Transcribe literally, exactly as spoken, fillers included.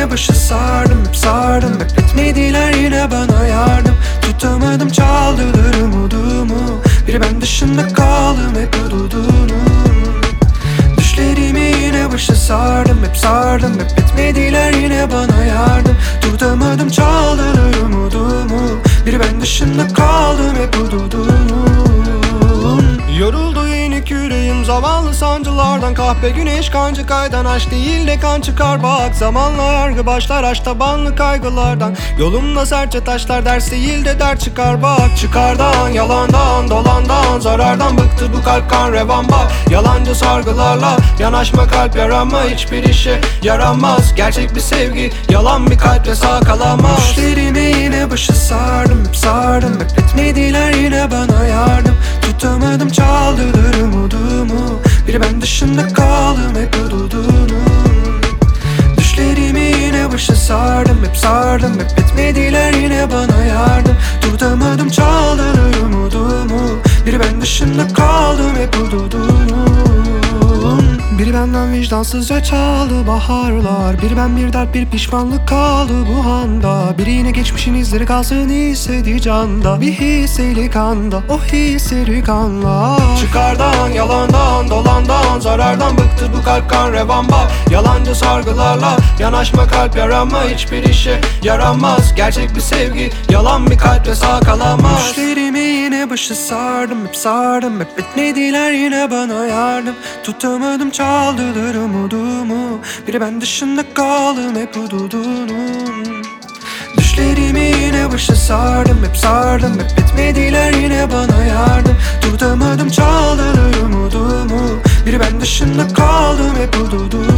yine başı sardım, hep sardım, hep etmediler yine bana yardım. Tutamadım, çaldılar umudumu, biri ben dışında kaldım hep hududunun. Düşlerimi yine başı sardım, hep sardım, hep etmediler yine bana yardım. Tutamadım, çaldılar umudumu, biri ben dışında kaldım hep hududunun. Yoruldu yeni yüreğim zavallı sancılardan, kahpe güneş kancı kaydan, aşk değil de kan çıkar bak. Zamanla yargı başlar, aç tabanlı kaygılardan, yolumda sertçe taşlar, ders değil de dert çıkar bak. Çıkardan, yalandan, dolandan, zarardan bıktı bu kalp, kan revan bak. Yalancı sargılarla yanaşma, kalp yaranma, hiçbir işe yaramaz. Gerçek bir sevgi yalan bir kalple sağ kalamaz. Düşlerimi yine başı sardım, hep sardım, hep etmediler yine bana yardım. Tutamadım, çaldılar umudumu, biri ben dışında kaldım hep hududunun. Düşlerimi yine başı sardım, hep sardım, hep etmediler yine bana yardım. Tutamadım, çaldılar umudumu, biri ben dışında kaldım hep hududunun. Biri benden vicdansızca çaldı baharlar, biri ben bir dert bir pişmanlık kaldı bu anda. Biri yine geçmişin izleri kalsın istedi canda, bir hisseli kanda, o hisleri kanla. Çıkardan, yalandan, dolandan, zarardan bıktı bu kalp, kan revan bak. Yalancı sargılarla yanaşma, kalp yaranma, hiçbir işe yaramaz. Gerçek bir sevgi yalan bir kalple sağ kalamaz. Düşlerimi yine başı sardım, hep sardım, hep etmediler yine bana yardım. Tutamadım, çaldılar umudumu, biri ben dışında kaldım hep hududunun. Düşlerimi yine başı sardım, hep sardım, hep etmediler yine bana yardım. Tutamadım, çaldılar umudumu, biri ben dışında kaldım hep hududunun.